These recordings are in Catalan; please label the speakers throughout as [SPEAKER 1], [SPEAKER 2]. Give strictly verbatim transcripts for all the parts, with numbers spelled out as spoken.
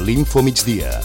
[SPEAKER 1] l'Info Migdia.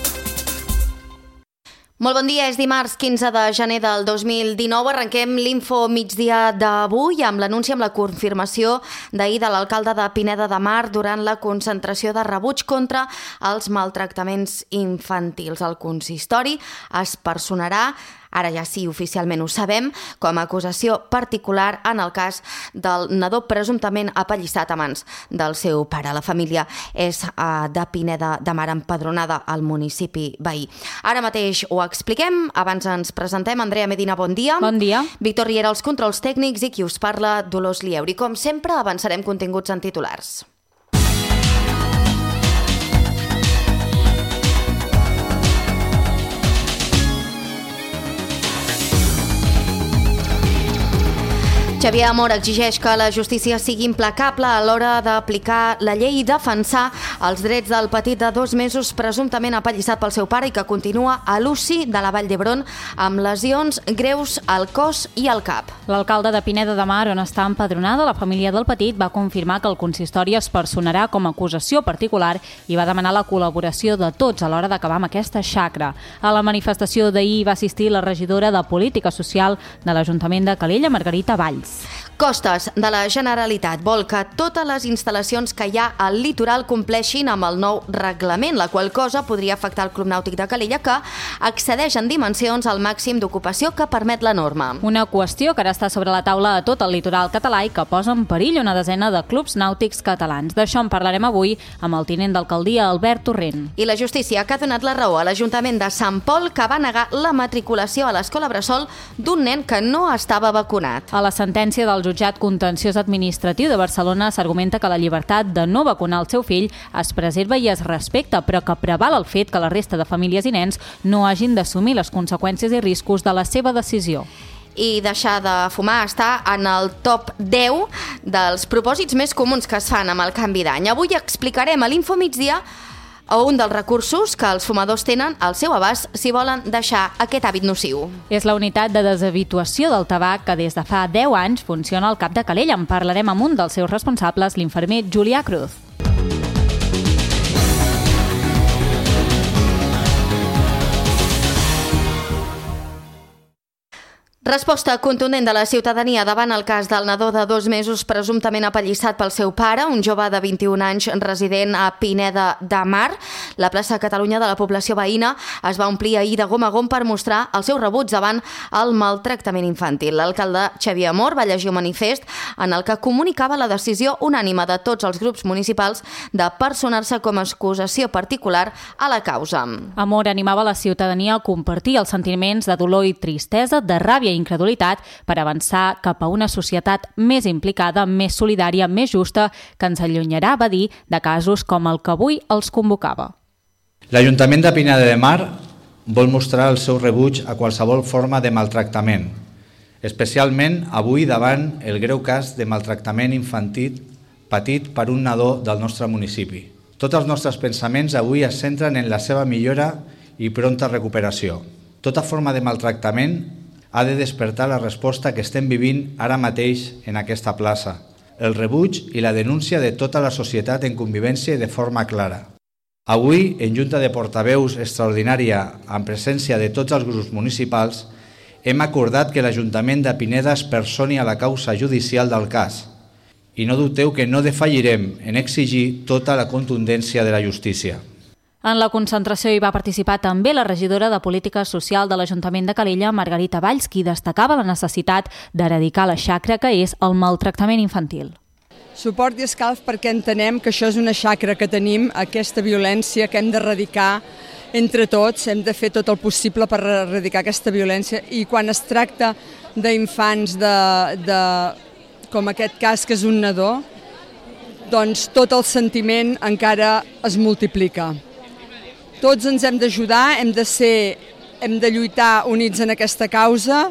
[SPEAKER 2] Molt bon dia, és dimarts quinze de gener del dos mil dinou. Arrenquem l'Info Migdia d'avui amb l'anunci amb la confirmació d'ahir de l'alcalde de Pineda de Mar durant la concentració de rebuig contra els maltractaments infantils. El consistori es personarà, ara ja sí, oficialment ho sabem, com a acusació particular en el cas del nadó presumptament apallissat a mans del seu pare. La família és uh, de Pineda de Mar, empadronada al municipi veí. Ara mateix ho expliquem, abans ens presentem. Andrea Medina, bon dia.
[SPEAKER 3] Bon dia.
[SPEAKER 2] Víctor Riera, els controls tècnics, i qui us parla, Dolors Lieuri. Com sempre, avançarem continguts en titulars. Xavier Amor exigeix que la justícia sigui implacable a l'hora d'aplicar la llei i defensar els drets del petit de dos mesos presumptament apallissat pel seu pare i que continua a l'U C I de la Vall d'Hebron amb lesions greus al cos i al cap.
[SPEAKER 3] L'alcalde de Pineda de Mar, on està empadronada la família del petit, va confirmar que el consistori es personarà com a acusació particular i va demanar la col·laboració de tots a l'hora d'acabar amb aquesta xacra. A la manifestació d'ahir va assistir la regidora de Política Social de l'Ajuntament de Calella, Margarita Valls.
[SPEAKER 2] Costes de la Generalitat vol que totes les instal·lacions que hi ha al litoral compleixin amb el nou reglament, la qual cosa podria afectar el Club Nàutic de Calella, que excedeix en dimensions al màxim d'ocupació que permet la norma.
[SPEAKER 3] Una qüestió que ara està sobre la taula a tot el litoral català i que posa en perill una desena de clubs nàutics catalans. D'això en parlarem avui amb el tinent d'alcaldia, Albert Torrent.
[SPEAKER 2] I la justícia que ha donat la raó a l'Ajuntament de Sant Pol, que va negar la matriculació a l'escola bressol d'un nen que no estava vacunat.
[SPEAKER 3] A la sentència del jutjat contenciós administratiu de Barcelona s'argumenta que la llibertat de no vacunar el seu fill es preserva i es respecta, però que preval el fet que la resta de famílies i nens no hagin d'assumir les conseqüències i riscos de la seva decisió.
[SPEAKER 2] I deixar de fumar està en el top deu dels propòsits més comuns que es fan amb el canvi d'any. Avui explicarem a l'Info Migdia o un dels recursos que els fumadors tenen al seu abast si volen deixar aquest hàbit nociu.
[SPEAKER 3] És la unitat de deshabituació del tabac que des de fa deu anys funciona al CAP de Calella. En parlarem amb un dels seus responsables, l'infermer Julià Cruz.
[SPEAKER 2] Resposta contundent de la ciutadania davant el cas del nadó de dos mesos presumptament apallissat pel seu pare, un jove de vint-i-un anys resident a Pineda de Mar. La plaça Catalunya de la població veïna es va omplir ahir de gom a gom per mostrar el seu rebuig davant el maltractament infantil. L'alcalde Xavier Amor va llegir un manifest en el que comunicava la decisió unànime de tots els grups municipals de personar-se com a acusació particular a la causa.
[SPEAKER 3] Amor animava la ciutadania a compartir els sentiments de dolor i tristesa, de ràbia i incredulitat per avançar cap a una societat més implicada, més solidària, més justa, que ens allunyarà, va dir, de casos com el que avui els convocava.
[SPEAKER 4] L'Ajuntament de Pineda de Mar vol mostrar el seu rebuig a qualsevol forma de maltractament, especialment avui davant el greu cas de maltractament infantil patit per un nadó del nostre municipi. Tots els nostres pensaments avui es centren en la seva millora i pronta recuperació. Tota forma de maltractament ha de despertar la resposta que estem vivint ara mateix en aquesta plaça, el rebuig i la denúncia de tota la societat en convivència i de forma clara. Avui, en Junta de Portaveus extraordinària, en presència de tots els grups municipals, hem acordat que l'Ajuntament de Pineda es personi a la causa judicial del cas i no dubteu que no defallirem en exigir tota la contundència de la justícia.
[SPEAKER 3] En la concentració hi va participar també la regidora de Política Social de l'Ajuntament de Calella, Margarita Valls, qui destacava la necessitat d'eradicar la xacra que és el maltractament infantil.
[SPEAKER 5] Suport i escalf perquè entenem que això és una xacra que tenim, aquesta violència que hem d'eradicar entre tots, hem de fer tot el possible per eradicar aquesta violència i quan es tracta d'infants de, de, com aquest cas que és un nadó, doncs tot el sentiment encara es multiplica. Tots ens hem d'ajudar, hem de ser, hem de lluitar units en aquesta causa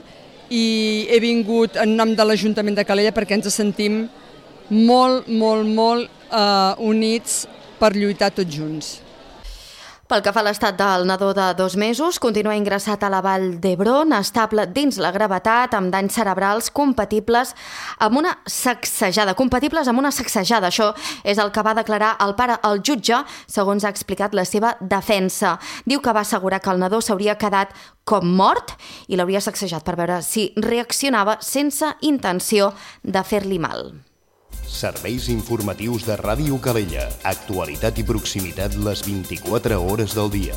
[SPEAKER 5] i he vingut en nom de l'Ajuntament de Calella perquè ens sentim molt, molt, molt eh, units per lluitar tots junts.
[SPEAKER 2] Pel que fa a l'estat del nadó de dos mesos, continua ingressat a la Vall d'Hebron, estable dins la gravetat, amb danys cerebrals compatibles amb una sacsejada. Compatibles amb una sacsejada. Això és el que va declarar el pare al jutge, segons ha explicat la seva defensa. Diu que va assegurar que el nadó s'hauria quedat com mort i l'hauria sacsejat per veure si reaccionava sense intenció de fer-li mal.
[SPEAKER 1] Serveis informatius de Ràdio Calella. Actualitat i proximitat les vint-i-quatre hores del dia.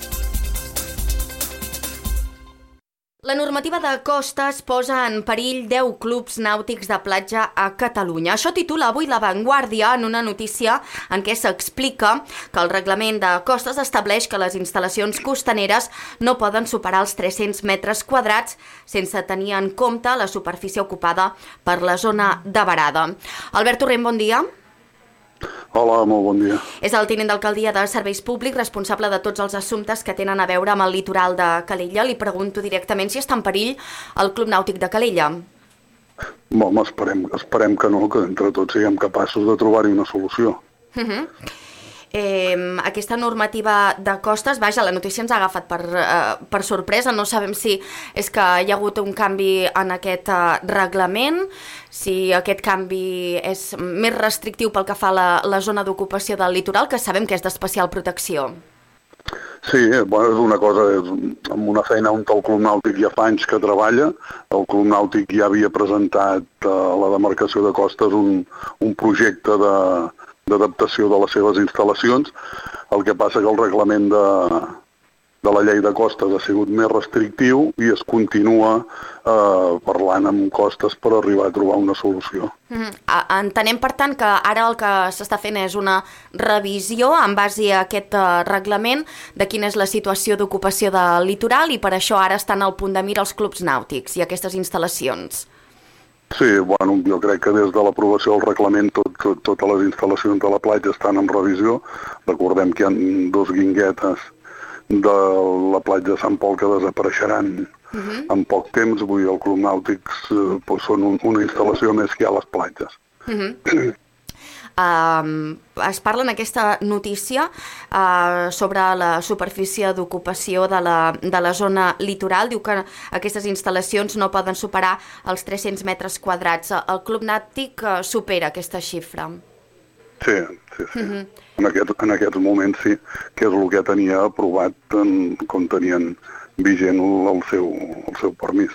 [SPEAKER 2] La normativa de costes posa en perill deu clubs nàutics de platja a Catalunya. Això titula avui La Vanguardia en una notícia en què s'explica que el reglament de costes estableix que les instal·lacions costaneres no poden superar els tres-cents metres quadrats sense tenir en compte la superfície ocupada per la zona de varada. Albert Torrent, bon dia.
[SPEAKER 6] Hola, molt bon dia.
[SPEAKER 2] És el tinent d'alcaldia de Serveis Públics, responsable de tots els assumptes que tenen a veure amb el litoral de Calella. Li pregunto directament si està en perill el Club Nàutic de Calella.
[SPEAKER 6] Home, esperem, esperem que no, que entre tots siguem capaços de trobar-hi una solució.
[SPEAKER 2] Uh-huh. Eh, aquesta normativa de costes, vaja, la notícia ens ha agafat per, eh, per sorpresa, no sabem si és que hi ha hagut un canvi en aquest eh, reglament, si aquest canvi és més restrictiu pel que fa a la, la zona d'ocupació del litoral, que sabem que és d'especial protecció.
[SPEAKER 6] Sí, bueno, és una cosa, és amb una feina on el Club Nàutic ja fa anys que treballa. El Club Nàutic ja havia presentat a la demarcació de costes un, un projecte de d'adaptació de les seves instal·lacions. El que passa que el reglament de, de la llei de costes ha sigut més restrictiu i es continua eh, parlant amb costes per arribar a trobar una solució.
[SPEAKER 2] Mm, entenem, per tant, que ara el que s'està fent és una revisió en base a aquest eh, reglament de quina és la situació d'ocupació del litoral i per això ara estan al punt de mira els clubs nàutics i aquestes instal·lacions.
[SPEAKER 6] Sí, bueno, jo crec que des de l'aprovació del reglament tot, tot, totes les instal·lacions de la platja estan en revisió. Recordem que hi ha dos guinguetes de la platja de Sant Pol que desapareixeran uh-huh. en poc temps. Vull dir, el Club Nàutics eh, doncs són un, una instal·lació més que hi ha a les platges.
[SPEAKER 2] Uh-huh. Uh, es parla en aquesta notícia uh, sobre la superfície d'ocupació de, la, de la zona litoral. Diu que aquestes instal·lacions no poden superar els tres-cents metres quadrats. El Club Nàutic uh, supera aquesta xifra.
[SPEAKER 6] Sí, sí, sí. Uh-huh. En, aquest, en aquests moments sí, que és el que tenia aprovat en, com tenien vigent el seu, el seu permís.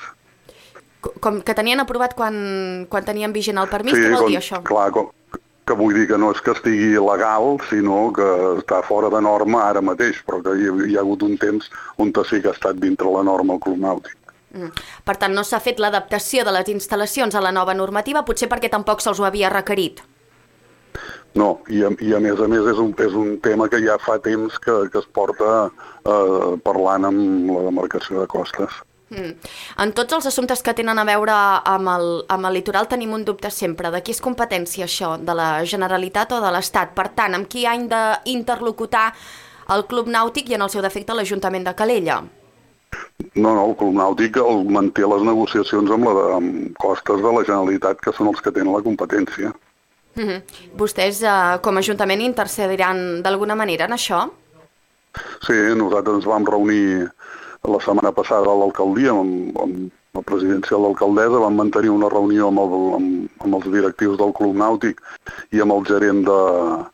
[SPEAKER 2] Com que tenien aprovat quan, quan tenien vigent el permís?
[SPEAKER 6] Sí,
[SPEAKER 2] què vol
[SPEAKER 6] com,
[SPEAKER 2] dir això?
[SPEAKER 6] Clar, com, que vull dir que no és que estigui il·legal, sinó que està fora de norma ara mateix, però que hi, hi ha hagut un temps on sí que ha estat dintre la norma el Club Nàutic.
[SPEAKER 2] Mm. Per tant, no s'ha fet l'adaptació de les instal·lacions a la nova normativa, potser perquè tampoc se'ls ho havia requerit.
[SPEAKER 6] No, i a, i a més a més és un, és un tema que ja fa temps que, que es porta eh, parlant amb la demarcació de costes.
[SPEAKER 2] Mm. En tots els assumptes que tenen a veure amb el, amb el litoral tenim un dubte sempre. De qui és competència això? De la Generalitat o de l'Estat? Per tant, amb qui ha d'interlocutar el Club Nàutic i en el seu defecte l'Ajuntament de Calella?
[SPEAKER 6] No, no, el Club Nàutic el manté les negociacions amb, la, amb costes de la Generalitat, que són els que tenen la competència.
[SPEAKER 2] Mm-hmm. Vostès, eh, com a Ajuntament, intercediran d'alguna manera en això?
[SPEAKER 6] Sí, nosaltres ens vam reunir la setmana passada a l'alcaldia, amb, amb la presidència de l'alcaldessa, vam mantenir una reunió amb, el, amb, amb els directius del Club Nàutic i amb el gerent de,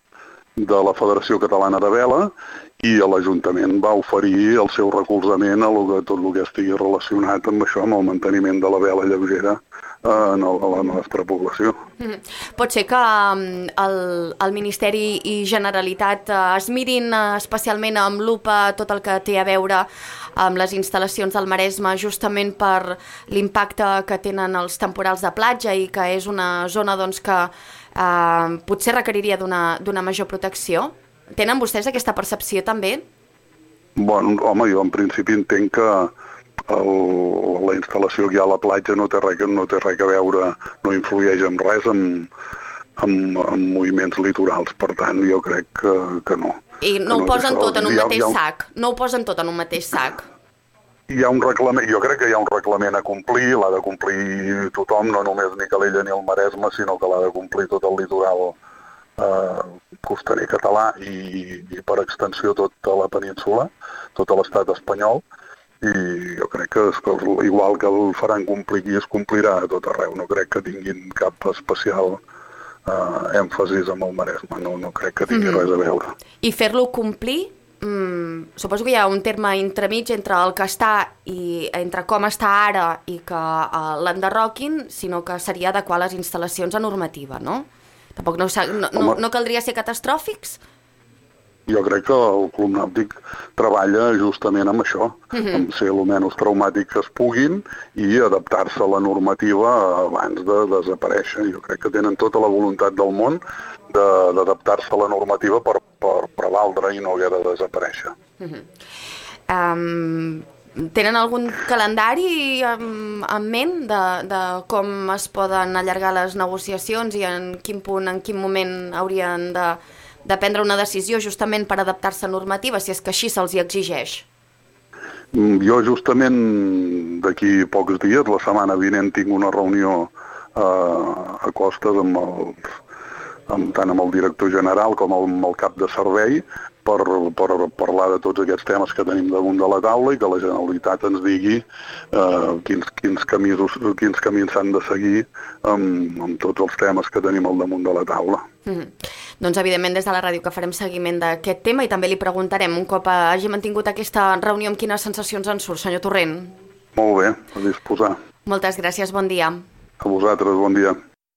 [SPEAKER 6] de la Federació Catalana de Vela, i l'Ajuntament va oferir el seu recolzament a lo que, tot el que estigui relacionat amb això, amb el manteniment de la vela lleugera en el, a la nostra població.
[SPEAKER 2] Mm. Pot ser que el, el Ministeri i Generalitat es mirin especialment amb lupa tot el que té a veure amb les instal·lacions del Maresme, justament per l'impacte que tenen els temporals de platja i que és una zona doncs, que eh, potser requeriria d'una d'una major protecció. Tenen vostès aquesta percepció també?
[SPEAKER 6] Bueno, home, jo en principi entenc que el, la instal·lació que hi ha a la platja no té res, no té res a veure, no influeix en res amb, amb, amb moviments litorals, per tant jo crec que, que no.
[SPEAKER 2] I no ho
[SPEAKER 6] no
[SPEAKER 2] posen tot en un
[SPEAKER 6] ha,
[SPEAKER 2] mateix
[SPEAKER 6] ha,
[SPEAKER 2] sac? No ho posen tot en un mateix sac?
[SPEAKER 6] Hi ha un reglament, jo crec que hi ha un reglament a complir, l'ha de complir tothom, no només ni Calella ni el Maresme, sinó que l'ha de complir tot el litoral eh, costaner català i, i per extensió tota la península, tot l'estat espanyol, i jo crec que, que igual que el faran complir aquí, es complirà a tot arreu. No crec que tinguin cap especial eh, èmfasis amb el Maresme, no, no crec que tingui mm-hmm. res a veure.
[SPEAKER 2] I fer-lo complir, mm, suposo que hi ha un terme entremig entre el que està i entre com està ara i que uh, l'enderroquin, sinó que seria adequar les instal·lacions a normativa, no? Tampoc no, no, no, no caldria ser catastròfics?
[SPEAKER 6] Jo crec que el Club Nàutic treballa justament amb això, uh-huh. amb ser el menys traumàtic que es puguin i adaptar-se a la normativa abans de desaparèixer. Jo crec que tenen tota la voluntat del món de, d'adaptar-se a la normativa per, per prevaldre i no haver de desaparèixer.
[SPEAKER 2] Uh-huh. Um, tenen algun calendari en, en ment de, de com es poden allargar les negociacions i en quin punt, en quin moment haurien de... de prendre una decisió justament per adaptar-se a normativa, si és que així se'ls hi exigeix?
[SPEAKER 6] Jo justament d'aquí pocs dies, la setmana vinent, tinc una reunió eh, a Costes amb el, amb, tant amb el director general com amb el cap de servei per, per parlar de tots aquests temes que tenim damunt de la taula i que la Generalitat ens digui eh, quins, quins camins quins camins s'han de seguir amb, amb tots els temes que tenim al damunt de la taula.
[SPEAKER 2] Mm-hmm. Doncs evidentment des de la ràdio que farem seguiment d'aquest tema i també li preguntarem un cop hagi mantingut aquesta reunió amb quines sensacions en surt, senyor Torrent.
[SPEAKER 6] Molt bé, a disposar.
[SPEAKER 2] Moltes gràcies, bon dia.
[SPEAKER 6] A vosaltres, bon dia.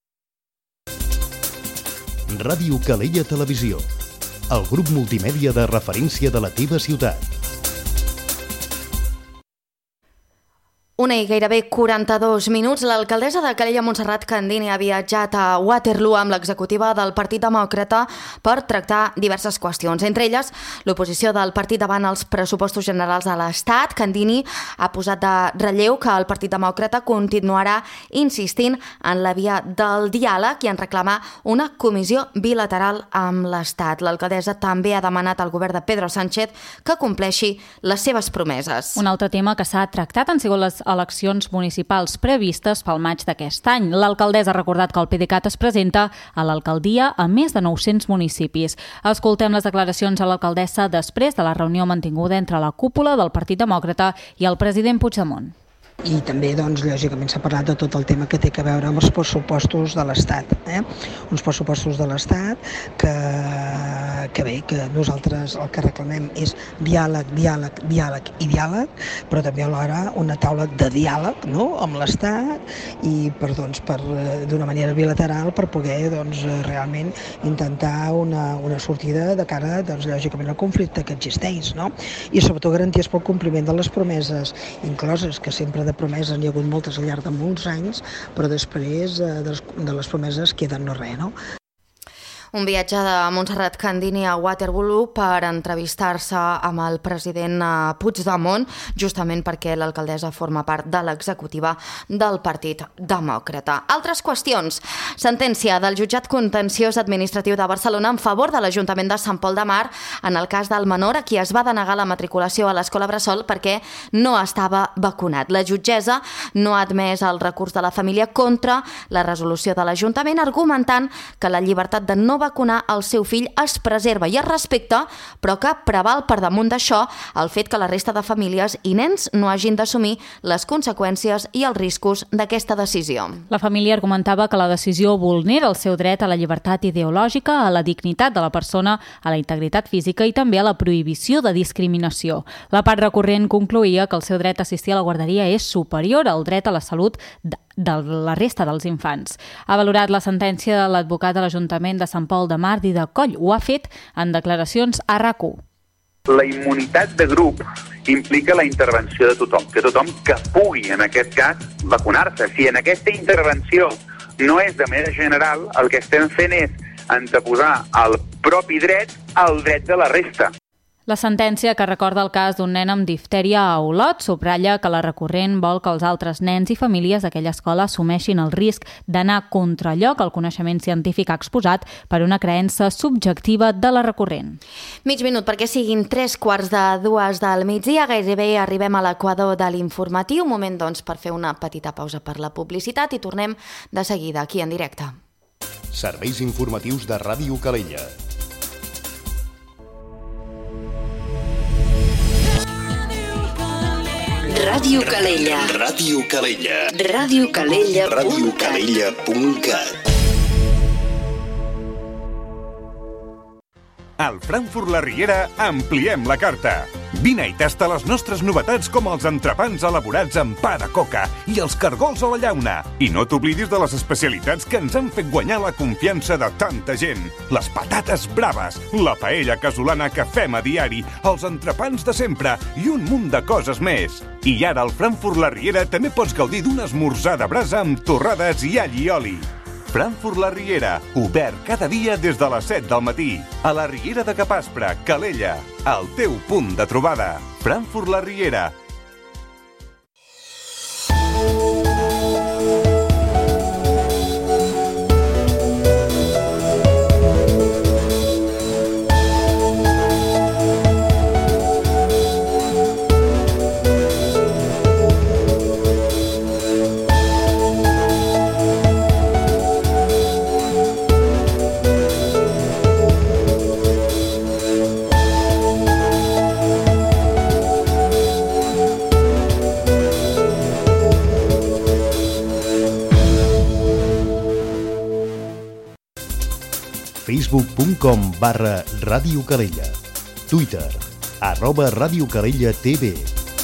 [SPEAKER 1] Ràdio Calella Televisió, el grup multimèdia de referència de la teva ciutat.
[SPEAKER 2] Una i gairebé quaranta-dos minuts, l'alcaldessa de Calella, Montserrat Candini, ha viatjat a Waterloo amb l'executiva del Partit Demòcrata per tractar diverses qüestions. Entre elles, l'oposició del partit davant els pressupostos generals de l'Estat. Candini ha posat de relleu que el Partit Demòcrata continuarà insistint en la via del diàleg i en reclamar una comissió bilateral amb l'Estat. L'alcaldessa també ha demanat al govern de Pedro Sánchez que compleixi les seves promeses.
[SPEAKER 3] Un altre tema que s'ha tractat han sigut les eleccions municipals previstes pel maig d'aquest any. L'alcaldessa ha recordat que el PDeCAT es presenta a l'alcaldia a més de nou-cents municipis. Escoltem les declaracions a l'alcaldessa després de la reunió mantinguda entre la cúpula del Partit Demòcrata i el president Puigdemont.
[SPEAKER 7] I també, doncs, lògicament s'ha parlat de tot el tema que té a veure amb els pressupostos de l'Estat. Eh? Uns pressupostos de l'Estat que, que bé, que nosaltres el que reclamem és diàleg, diàleg, diàleg i diàleg, però també alhora una taula de diàleg, no?, amb l'Estat i per, doncs, per, d'una manera bilateral per poder, doncs, realment intentar una, una sortida de cara, doncs, lògicament, al conflicte que existeix, no? I sobretot garanties pel compliment de les promeses incloses, que sempre de promeses n'hi ha hagut moltes al llarg de molts anys, però després eh, de, les, de les promeses queden no res, no?
[SPEAKER 2] Un viatge de Montserrat Candini a Waterloo per entrevistar-se amb el president Puigdemont, justament perquè l'alcaldessa forma part de l'executiva del Partit Demòcrata. Altres qüestions. Sentència del jutjat contenciós administratiu de Barcelona en favor de l'Ajuntament de Sant Pol de Mar en el cas del menor a qui es va denegar la matriculació a l'escola Bressol perquè no estava vacunat. La jutgessa no ha admès el recurs de la família contra la resolució de l'Ajuntament, argumentant que la llibertat de no vacunar el seu fill es preserva i es respecta, però que preval per damunt d'això el fet que la resta de famílies i nens no hagin d'assumir les conseqüències i els riscos d'aquesta decisió.
[SPEAKER 3] La família argumentava que la decisió vulnera el seu dret a la llibertat ideològica, a la dignitat de la persona, a la integritat física i també a la prohibició de discriminació. La part recurrent concloïa que el seu dret a assistir a la guarderia és superior al dret a la salut de de la resta dels infants. Ha valorat la sentència de l'advocat de l'Ajuntament de Sant Pol de Mar, Dídac Coll. Ho ha fet en declaracions a RAC u.
[SPEAKER 8] La immunitat de grup implica la intervenció de tothom, que tothom que pugui, en aquest cas, vacunar-se. Si en aquesta intervenció no és de manera general, el que estem fent és anteposar el propi dret al dret de la resta.
[SPEAKER 3] La sentència, que recorda el cas d'un nen amb diftèria a Olot, subratlla que la recurrent vol que els altres nens i famílies d'aquella escola assumeixin el risc d'anar contra allò que el coneixement científic ha exposat per una creença subjectiva de la recurrent.
[SPEAKER 2] Mig minut perquè siguin tres quarts de dues del migdia, gairebé arribem a l'equador de l'informatiu. Un moment, doncs, per fer una petita pausa per la publicitat i tornem de seguida aquí en directe.
[SPEAKER 1] Serveis informatius de Ràdio Calella.
[SPEAKER 9] Ràdio Calella.
[SPEAKER 1] Ràdio Calella.
[SPEAKER 9] Ràdio Calella.
[SPEAKER 1] ràdio calella punt cat.
[SPEAKER 10] Al Frankfurt La Riera ampliem la carta. Vine i tasta les nostres novetats com els entrepans elaborats amb pa de coca i els cargols a la llauna. I no t'oblidis de les especialitats que ens han fet guanyar la confiança de tanta gent. Les patates braves, la paella casolana que fem a diari, els entrepans de sempre i un munt de coses més. I ara al Frankfurt La Riera també pots gaudir d'un esmorzar de brasa amb torrades i all i oli. Frankfurt La Riera, obert cada dia des de les set del matí. A la Riera de Capaspre, Calella, el teu punt de trobada. Frankfurt La Riera.
[SPEAKER 1] facebook punt com barra Ràdio Calella. Twitter, arroba Ràdio Calella T V.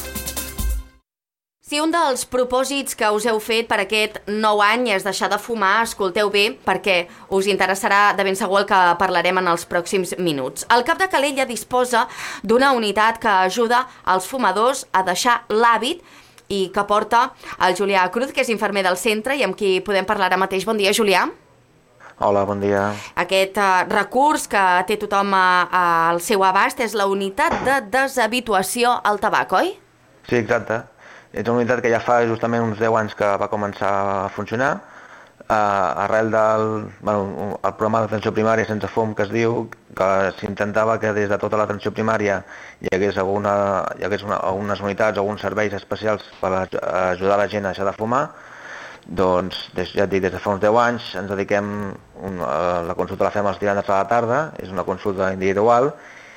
[SPEAKER 2] Si un dels propòsits que us heu fet per aquest nou any és deixar de fumar, escolteu bé, perquè us interessarà de ben segur el que parlarem en els pròxims minuts. El Cap de Calella disposa d'una unitat que ajuda als fumadors a deixar l'hàbit i que porta el Julià Cruz, que és infermer del centre i amb qui podem parlar ara mateix. Bon dia, Julià.
[SPEAKER 11] Hola, bon dia.
[SPEAKER 2] Aquest uh, recurs que té tothom uh, al seu abast és la unitat de deshabituació al tabac, oi?
[SPEAKER 11] Sí, exacte. És una unitat que ja fa justament uns deu anys que va començar a funcionar. Uh, arrel del bueno, el programa d'atenció primària sense fum, que es diu, que s'intentava que des de tota l'atenció primària hi hagués, alguna, hi hagués una, algunes unitats o alguns serveis especials per ajudar la gent a deixar de fumar. Doncs, des, ja et dic, des de fa uns deu anys ens dediquem, un, a la consulta la fem els divendres a la tarda, és una consulta individual,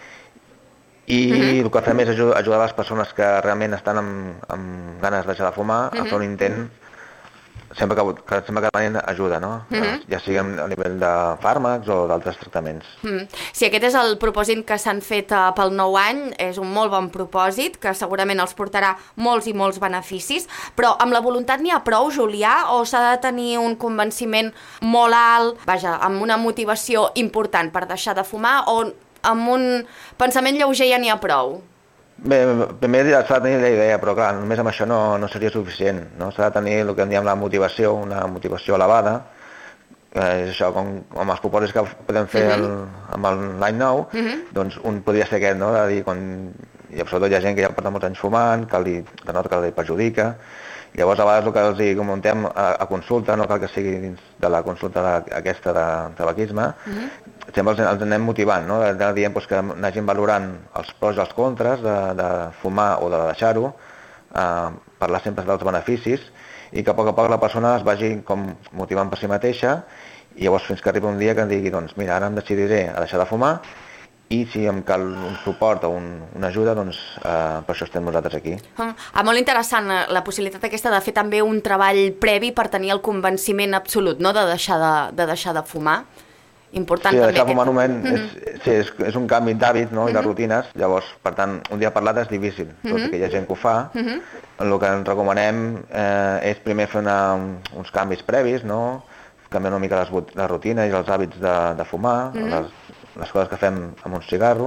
[SPEAKER 11] i uh-huh. el que fem és ajudar, ajudar les persones que realment estan amb, amb ganes de deixar de fumar uh-huh. a fer un intent, sempre que, que, sempre que demanen ajuda, no? Uh-huh. Ja sigui a nivell de fàrmacs o d'altres tractaments.
[SPEAKER 2] Uh-huh. Si aquest és el propòsit que s'han fet uh, pel nou any, és un molt bon propòsit, que segurament els portarà molts i molts beneficis, però amb la voluntat n'hi ha prou, Julià, o s'ha de tenir un convenciment molt alt, vaja, amb una motivació important per deixar de fumar, o amb un pensament lleuger ja n'hi ha prou?
[SPEAKER 11] Bé, primer s'ha de tenir la idea, però clar, només amb això no, no seria suficient, no? S'ha de tenir el que en diem la motivació, una motivació elevada, que és això, com, com els propòsits que podem fer el, amb l'any nou, uh-huh. doncs un podria ser aquest, no? De dir, quan, i sobretot hi ha gent que ja porta molts anys fumant, que, li, que nota que li perjudica, llavors a vegades el que els hi comentem a, a consulta, no cal que sigui dins de la consulta de, aquesta de tabaquisme, uh-huh. sempre els, els anem motivant, no? De, de dient doncs, que n'hagin valorant els pros i els contres de, de fumar o de deixar-ho, eh, parlar sempre dels beneficis, i que a poc a poc la persona es vagi com motivant per si mateixa, i llavors fins que arriba un dia que em digui, doncs mira, ara em decidiré a deixar de fumar, i si em cal un suport o un, una ajuda, doncs eh, per això estem nosaltres aquí.
[SPEAKER 2] Ah, molt interessant la possibilitat aquesta de fer també un treball previ per tenir el convenciment absolut, no?, de deixar de, de, deixar de fumar. Important
[SPEAKER 11] sí,
[SPEAKER 2] també.
[SPEAKER 11] Deixar de fumar
[SPEAKER 2] aquest...
[SPEAKER 11] un moment és, sí, és, és un canvi d'hàbit, no?, i de rutines, llavors, per tant, un dia per l'altre és difícil, tot i que hi ha gent que ho fa. El que ens recomanem eh, és primer fer una, uns canvis previs, no?, canviar una mica les, les rutines i els hàbits de, de fumar, les, les coses que fem amb un cigarro,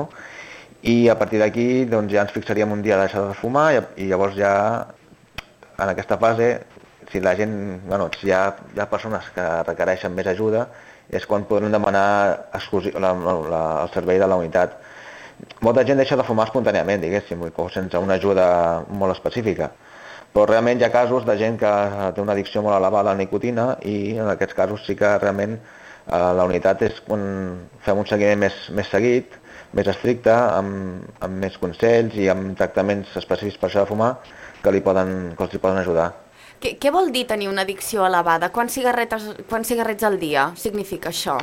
[SPEAKER 11] i a partir d'aquí doncs, ja ens fixaríem un dia de deixar de fumar i, i llavors ja en aquesta fase, si la gent, bueno, si hi ha, hi ha persones que requereixen més ajuda, és quan podrem demanar la, la, el servei de la unitat. Molta gent deixa de fumar espontàniament, diguéssim, o sense una ajuda molt específica. Però realment hi ha casos de gent que té una addicció molt elevada a la nicotina i en aquests casos sí que realment eh, la unitat és quan fem un seguiment més, més seguit, més estricte, amb, amb més consells i amb tractaments específics per això de fumar que, li poden, que els hi poden ajudar.
[SPEAKER 2] Què, què vol dir tenir una addicció elevada? Quants cigarretes, quants cigarrets al dia significa això?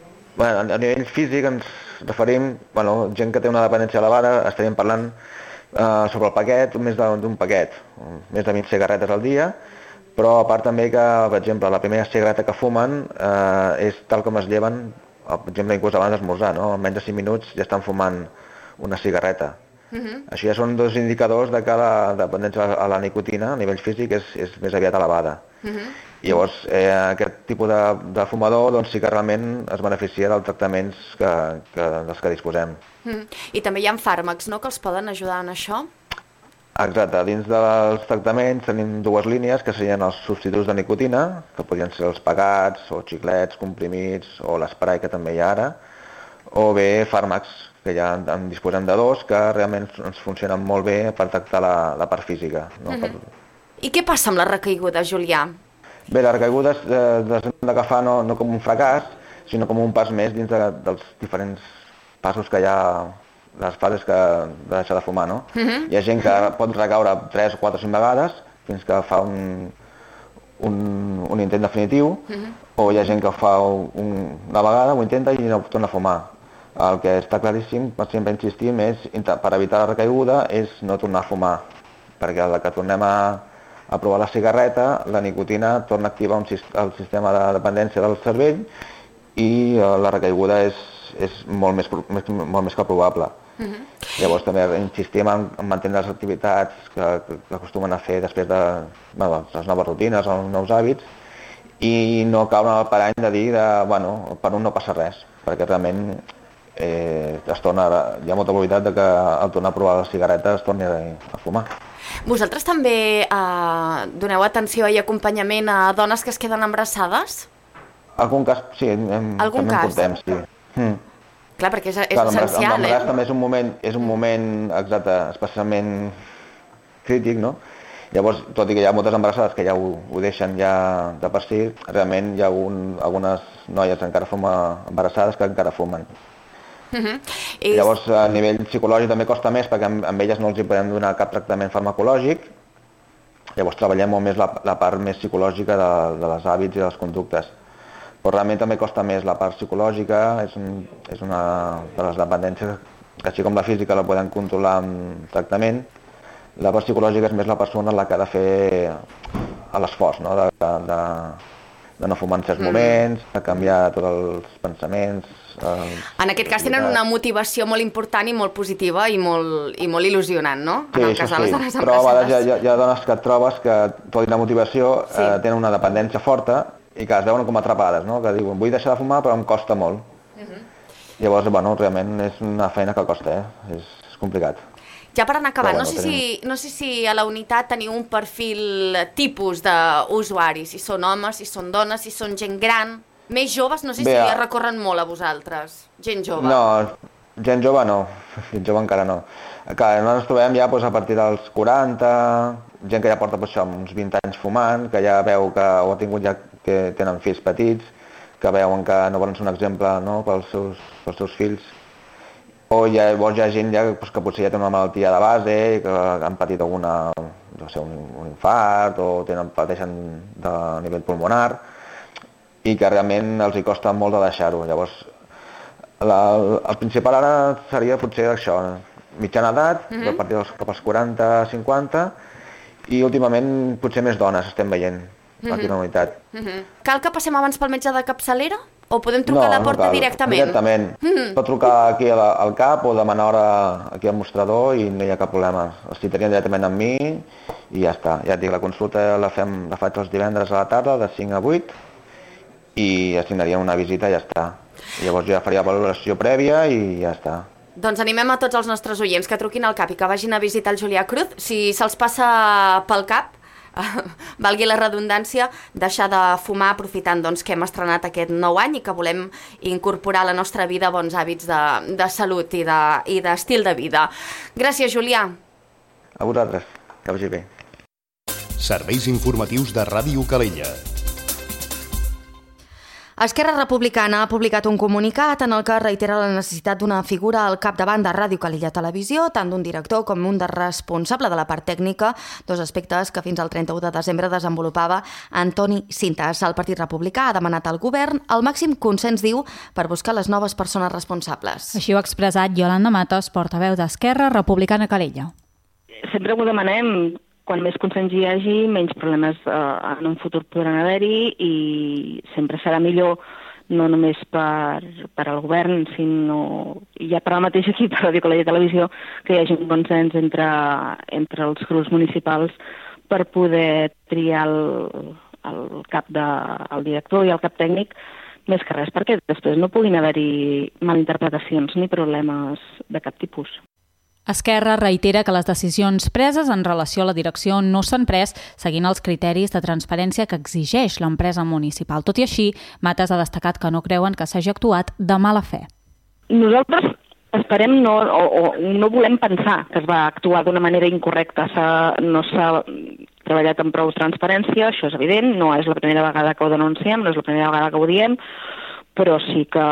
[SPEAKER 11] Bueno, a nivell físic ens referim, bueno, gent que té una dependència elevada, estaríem parlant uh, sobre el paquet, més d'un paquet, més de vint cigarretes al dia, però a part també que, per exemple, la primera cigarreta que fumen uh, és tal com es lleven, per exemple, inclús abans d'esmorzar, no? En menys de cinc minuts ja estan fumant una cigarreta. Uh-huh. Això ja són dos indicadors de que la dependència a la nicotina a nivell físic és, és més aviat elevada. Uh-huh. Llavors, eh, aquest tipus de, de fumador doncs, sí que realment es beneficia dels tractaments que, que, dels que disposem.
[SPEAKER 2] Uh-huh. I també hi ha fàrmacs, no?, que els poden ajudar en això?
[SPEAKER 11] Exacte. Dins dels tractaments tenim dues línies que serien els substituts de nicotina, que podrien ser els pegats, o xiclets, comprimits, o l'esprai que també hi ha ara, o bé fàrmacs, que ja en disposem de dos, que realment ens funcionen molt bé per tractar la, la part física. No? Uh-huh. per...
[SPEAKER 2] I què passa amb la recaiguda, Julià?
[SPEAKER 11] Bé, la recaiguda eh, les hem d'agafar no, no com un fracàs, sinó com un pas més dins de, dels diferents passos que hi ha, les fases que, de deixar de fumar. No? Uh-huh. Hi ha gent que pot recaure tres, quatre o cinc vegades fins que fa un, un, un intent definitiu, uh-huh. o hi ha gent que fa un, una vegada, ho intenta i no torna a fumar. El que està claríssim, per sempre insistim, és, per evitar la recaiguda, és no tornar a fumar, perquè a la que tornem a, a provar la cigarreta, la nicotina torna a activar un, el sistema de dependència del cervell i la recaiguda és, és molt, més, més, molt més que probable. Uh-huh. Llavors també insistim en, en mantenir les activitats que, que, que acostumen a fer després de bueno, les noves rutines o els nous hàbits i no caure en el parany de dir de, bueno, per un no passa res, perquè realment Eh, es torna, hi ha molta probabilitat de que al tornar a provar la cigarreta es torni a fumar.
[SPEAKER 2] Vosaltres també eh, doneu atenció i acompanyament a dones que es queden embarassades?
[SPEAKER 11] Algun cas, sí, hem,
[SPEAKER 2] Algun
[SPEAKER 11] també
[SPEAKER 2] cas?
[SPEAKER 11] en portem, sí. Mm.
[SPEAKER 2] Clar, perquè és, és
[SPEAKER 11] Clar,
[SPEAKER 2] essencial,
[SPEAKER 11] l'embaràs
[SPEAKER 2] eh?
[SPEAKER 11] també és un moment, és un moment exacte, especialment crític, no? Llavors, tot i que hi ha moltes embarassades que ja ho, ho deixen ja de per si, realment hi ha un, algunes noies que encara fumen embarassades que encara fumen. Uh-huh. I... Llavors, a nivell psicològic també costa més perquè amb, amb elles no els hi podem donar cap tractament farmacològic. Llavors treballem molt més la, la part més psicològica de, de les hàbits i de les conductes. Però realment també costa més la part psicològica, és, un, és una de les dependències que així com la física la podem controlar amb tractament, la part psicològica és més la persona la que ha de fer l'esforç, no? de, de, de no fumar en certs mm. moments, de canviar tots els pensaments. Els...
[SPEAKER 2] En aquest cas tenen una motivació molt important i molt positiva i molt, i molt il·lusionant, no?
[SPEAKER 11] Sí,
[SPEAKER 2] en el cas
[SPEAKER 11] sí,
[SPEAKER 2] de les
[SPEAKER 11] sí.
[SPEAKER 2] dones
[SPEAKER 11] Però a vegades hi ha, hi ha dones que et trobes que tot i la motivació sí. eh, tenen una dependència forta i que es veuen com atrapades, no? Que diuen, vull deixar de fumar però em costa molt. Uh-huh. Llavors, bueno, realment és una feina que costa, eh? És, és complicat.
[SPEAKER 2] Ja per anar acabant,
[SPEAKER 11] bueno,
[SPEAKER 2] no, sé
[SPEAKER 11] tenim...
[SPEAKER 2] si, no sé si a la unitat teniu un perfil tipus d'usuaris, si són homes, si són dones, si són gent gran, més joves, no sé Bé, si recorren molt a vosaltres, gent jove.
[SPEAKER 11] No, gent jove no, gent jove encara no. Clar, nosaltres trobem ja doncs, a partir dels quaranta, gent que ja porta doncs, uns vint anys fumant, que ja veu que ho ha tingut ja que tenen fills petits, que veuen que no volen ser un exemple no, pels, seus, pels seus fills. O hi ha, hi ha gent ja, doncs, que potser ja té una malaltia de base, que han patit alguna, no sé, un, un infart o tenen, pateixen de nivell pulmonar i que realment els hi costa molt de deixar-ho. Llavors, la, el principal ara seria potser això, mitjana edat, uh-huh. a partir dels cap als quaranta cinquanta, i últimament potser més dones estem veient uh-huh. aquí a la unitat.
[SPEAKER 2] Uh-huh. Cal que passem abans pel metge de capçalera? O podem trucar
[SPEAKER 11] no,
[SPEAKER 2] a la porta
[SPEAKER 11] no cal.
[SPEAKER 2] directament?
[SPEAKER 11] Directament. Mm. Pot trucar aquí a la, al cap o demanar hora aquí al mostrador i no hi ha cap problema. Es citarien directament amb mi i ja està. Ja et dic, la consulta la, fem, la faig els divendres a la tarda, de cinc a vuit, i assignaríem una visita i ja està. Llavors jo ja faria valoració prèvia i ja està.
[SPEAKER 2] Doncs animem a tots els nostres oients que truquin al CAP i que vagin a visitar el Julià Cruz. Si se'ls passa pel cap, valgui la redundància, deixar de fumar aprofitant doncs, que hem estrenat aquest nou any i que volem incorporar a la nostra vida bons hàbits de, de salut i d'estil de, i de vida. Gràcies, Julià.
[SPEAKER 11] A vosaltres, que vagi bé.
[SPEAKER 1] Serveis informatius de Ràdio Calella.
[SPEAKER 2] Esquerra Republicana ha publicat un comunicat en el que reitera la necessitat d'una figura al capdavant de Ràdio Calella Televisió, tant d'un director com un de responsable de la part tècnica, dos aspectes que fins al trenta-u de desembre desenvolupava Antoni Cintas. El Partit Republicà ha demanat al govern el màxim consens, diu, per buscar les noves persones responsables.
[SPEAKER 3] Així ho ha expressat Yolanda Matos, portaveu d'Esquerra Republicana Calella.
[SPEAKER 12] sempre ho demanem, quan més consens hi hagi, menys problemes eh, en un futur podran haver-hi i sempre serà millor no només per, per al govern, sinó ja per al mateix equip, per Ràdio Calella Televisió, que hi hagi un consens entre, entre els grups municipals per poder triar el, el cap de, el director i el cap tècnic, més que res, perquè després no puguin haver-hi malinterpretacions ni problemes de cap tipus.
[SPEAKER 3] Esquerra reitera que les decisions preses en relació a la direcció no s'han pres seguint els criteris de transparència que exigeix l'empresa municipal. Tot i així, Matas ha destacat que no creuen que s'hagi actuat de mala fe.
[SPEAKER 12] Nosaltres esperem no, o, o no volem pensar que es va actuar d'una manera incorrecta. No s'ha treballat amb prou transparència, això és evident, no és la primera vegada que ho denunciem, no és la primera vegada que ho diem, però sí que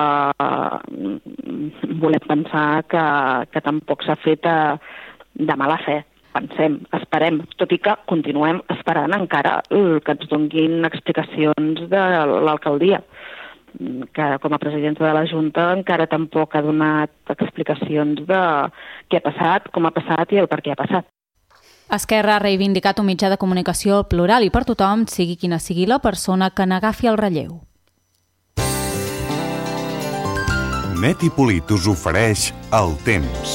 [SPEAKER 12] volem pensar que, que tampoc s'ha fet de mala fe. Pensem, esperem, tot i que continuem esperant encara que ens donguin explicacions de l'alcaldia, que com a presidenta de la Junta encara tampoc ha donat explicacions de què ha passat, com ha passat i el per què ha passat.
[SPEAKER 3] Esquerra ha reivindicat un mitjà de comunicació plural i per tothom, sigui quina sigui la persona que n'agafi el relleu.
[SPEAKER 10] Net i Polit us ofereix el temps.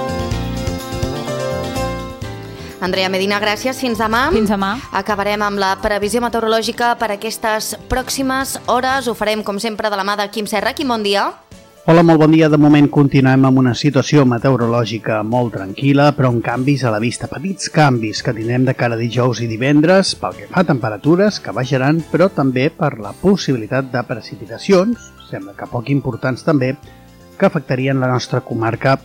[SPEAKER 2] Andrea Medina, gràcies. Fins demà.
[SPEAKER 3] Fins demà.
[SPEAKER 2] Acabarem amb la previsió meteorològica per aquestes pròximes hores. Ho farem, com sempre, de la mà de Quim Serra. Quim, bon dia.
[SPEAKER 13] Hola, molt bon dia. De moment continuem amb una situació meteorològica molt tranquil·la, però amb canvis a la vista. Petits canvis que tindrem de cara a dijous i divendres pel que fa a temperatures que baixaran, però també per la possibilitat de precipitacions, sembla que poc importants també, que afectarien la nostra comarca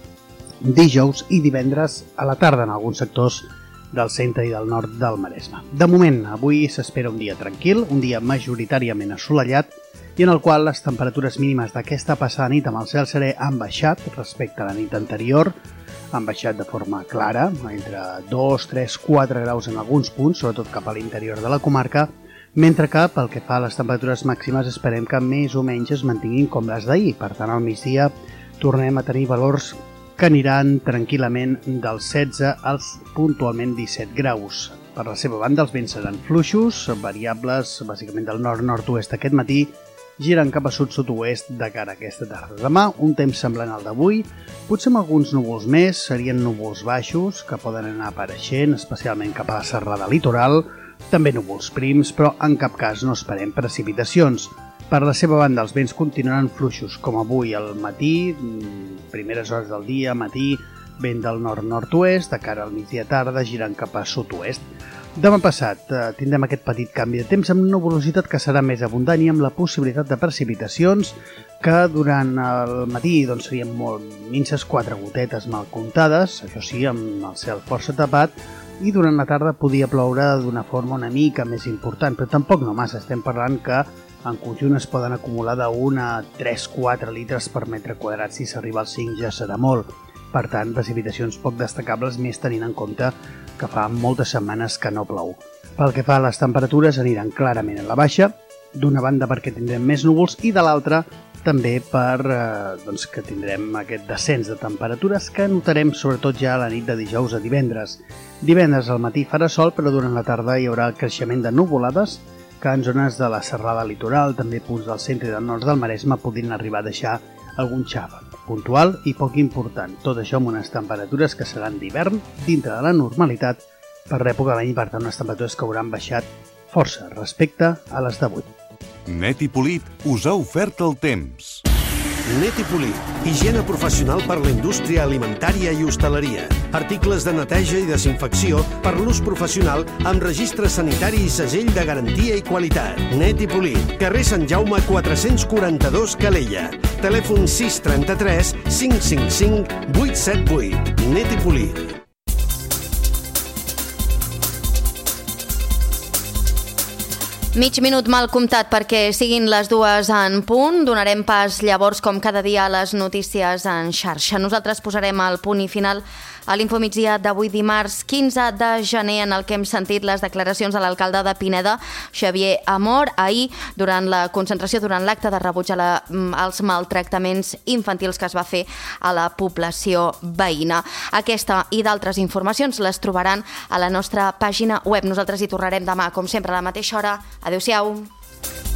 [SPEAKER 13] dijous i divendres a la tarda en alguns sectors del centre i del nord del Maresme. De moment, avui s'espera un dia tranquil, un dia majoritàriament assolellat i en el qual les temperatures mínimes d'aquesta passada nit amb el cel serè han baixat respecte a la nit anterior, han baixat de forma clara, entre dos, tres, quatre graus en alguns punts, sobretot cap a l'interior de la comarca, mentre que pel que fa a les temperatures màximes esperem que més o menys es mantinguin com les d'ahir. Per tant, al migdia tornem a tenir valors que aniran tranquil·lament dels setze als puntualment disset graus. Per la seva banda, els vents seran fluixos, variables bàsicament del nord-nord-oest aquest matí, giren cap a sud-sud-oest de cara a aquesta tarda. Demà, un temps semblant al d'avui, potser amb alguns núvols més, serien núvols baixos que poden anar apareixent, especialment cap a la serrada litoral, també núvols prims, però en cap cas no esperem precipitacions. Per la seva banda, els vents continuaran fluixos, com avui al matí, primeres hores del dia, matí, vent del nord-nord-oest, de cara al migdia tarda, girant cap a sud-oest. Demà passat eh, tindrem aquest petit canvi de temps amb nuvolositat que serà més abundant i amb la possibilitat de precipitacions que durant el matí doncs, serien molt minces, quatre gotetes mal comptades, això sí, amb el cel força tapat, i durant la tarda podia ploure d'una forma una mica més important, però tampoc no massa. Estem parlant que en conjunt es poden acumular d'un a tres a quatre litres per metre quadrat. Si s'arriba als cinc ja serà molt. Per tant, precipitacions poc destacables, més tenint en compte que fa moltes setmanes que no plou. Pel que fa a les temperatures, aniran clarament a la baixa, d'una banda perquè tindrem més núvols i de l'altra també per eh, doncs que tindrem aquest descens de temperatures que notarem sobretot ja a la nit de dijous a divendres. Divendres al matí farà sol, però durant la tarda hi haurà creixement de nuvolades que en zones de la serrada litoral, també punts del centre i del nord del Maresme, podrien arribar a deixar algun xàfec puntual i poc important. Tot això amb unes temperatures que seran d'hivern dintre de la normalitat per l'època de l'any, per tant unes temperatures que hauran baixat força respecte a les d'avui.
[SPEAKER 10] Net i Polit us ha ofert el temps.
[SPEAKER 14] Net i Polit, higiene professional per la indústria alimentària i hostaleria. Articles de neteja i desinfecció per l'ús professional amb registre sanitari i segell de garantia i qualitat. Net i Polit, carrer Sant Jaume quatre-cents quaranta-dos, Calella. Telèfon sis trenta-tres cinc cinc cinc vuit set vuit. Net i Polit.
[SPEAKER 2] Mig minut mal comptat perquè siguin les dues en punt. Donarem pas llavors, com cada dia, a les notícies en xarxa. Nosaltres posarem el punt i final a l'Infomigdia d'avui dimarts quinze de gener, en el que hem sentit les declaracions de l'alcalde de Pineda, Xavier Amor, ahir durant la concentració, durant l'acte de rebuig a la, als maltractaments infantils que es va fer a la població veïna. Aquesta i d'altres informacions les trobaran a la nostra pàgina web. Nosaltres hi tornarem demà, com sempre, a la mateixa hora. Adéu-siau.